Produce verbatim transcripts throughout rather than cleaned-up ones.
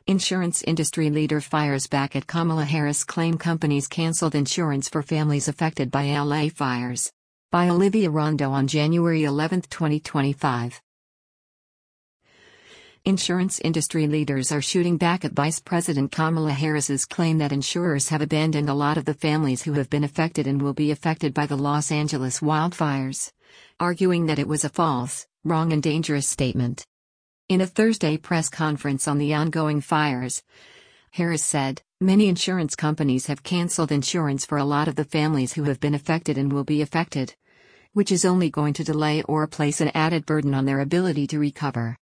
Insurance industry leader fires back at Kamala Harris claim companies canceled insurance for families affected by L A fires. By Olivia Rondo on January eleventh, twenty twenty-five. Insurance industry leaders are shooting back at Vice President Kamala Harris's claim that insurers have abandoned a lot of the families who have been affected and will be affected by the Los Angeles wildfires, arguing that it was a false, wrong and dangerous statement. In a Thursday press conference on the ongoing fires, Harris said, "Many insurance companies have canceled insurance for a lot of the families who have been affected and will be affected, which is only going to delay or place an added burden on their ability to recover.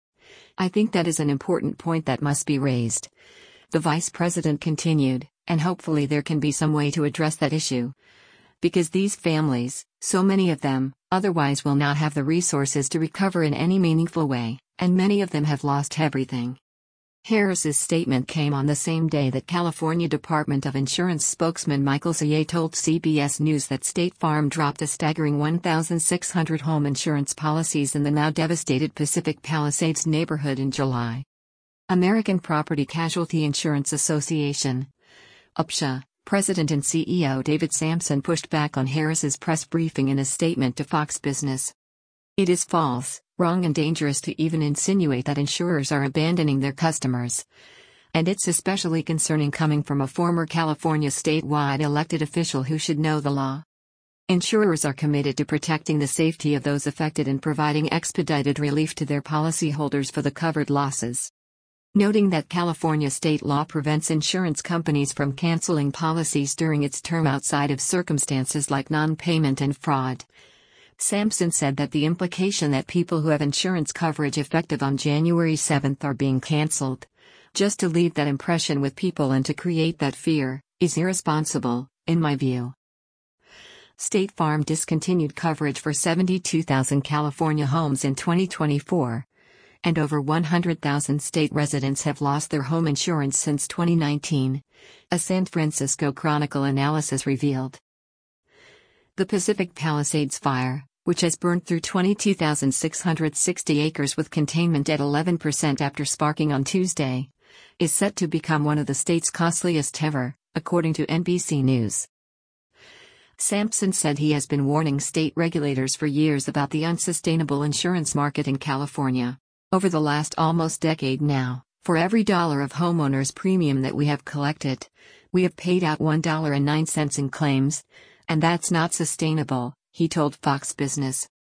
I think that is an important point that must be raised," the vice president continued, "and hopefully there can be some way to address that issue. Because these families, so many of them, otherwise will not have the resources to recover in any meaningful way, and many of them have lost everything." Harris's statement came on the same day that California Department of Insurance spokesman Michael Zayat told C B S News that State Farm dropped a staggering one thousand six hundred home insurance policies in the now devastated Pacific Palisades neighborhood in July. American Property Casualty Insurance Association, U P S A, President and C E O David Samson pushed back on Harris's press briefing in a statement to Fox Business. "It is false, wrong and dangerous to even insinuate that insurers are abandoning their customers. And it's especially concerning coming from a former California statewide elected official who should know the law. Insurers are committed to protecting the safety of those affected and providing expedited relief to their policyholders for the covered losses." Noting that California state law prevents insurance companies from canceling policies during its term outside of circumstances like non-payment and fraud, Samson said that the implication that people who have insurance coverage effective on January seventh are being canceled, just to leave that impression with people and to create that fear, is irresponsible, in my view. State Farm discontinued coverage for seventy-two thousand California homes in twenty twenty-four, and over one hundred thousand state residents have lost their home insurance since twenty nineteen, a San Francisco Chronicle analysis revealed. The Pacific Palisades fire, which has burned through twenty-two thousand six hundred sixty acres with containment at eleven percent after sparking on Tuesday, is set to become one of the state's costliest ever, according to N B C News. Samson said he has been warning state regulators for years about the unsustainable insurance market in California. "Over the last almost decade now, for every dollar of homeowners' premium that we have collected, we have paid out one dollar and nine cents in claims, and that's not sustainable," he told Fox Business.